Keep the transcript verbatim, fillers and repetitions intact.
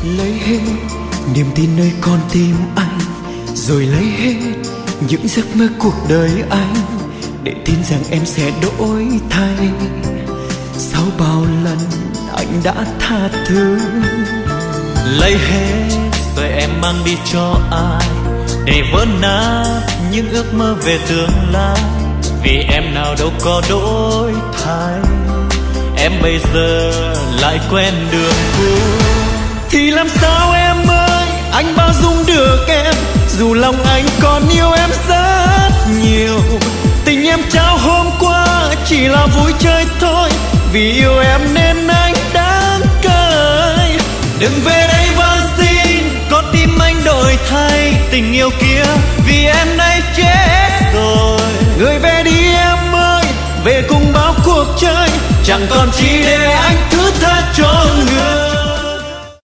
lấy hết niềm tin nơi con tim anh, rồi lấy hết những giấc mơ cuộc đời anh, để tin rằng em sẽ đổi thay. Sau bao lần anh đã tha thứ, lấy hết rồi em mang đi cho ai, để vỡ nát những ước mơ về tương lai. Vì em nào đâu có đổi thay, em bây giờ lại quen đường cũ. thì làm sao em ơi, anh bao dung được em, dù lòng anh còn yêu em rất nhiều. Tình em trao hôm qua chỉ là vui chơi thôi, vì yêu em nên anh đáng cay. Đừng về đây van xin, con tim anh đổi thay. Tình yêu kia vì em nay chết rồi. Người về đi em ơi, về cùng bao cuộc chơi, Chẳng còn chi để anh thứ tha cho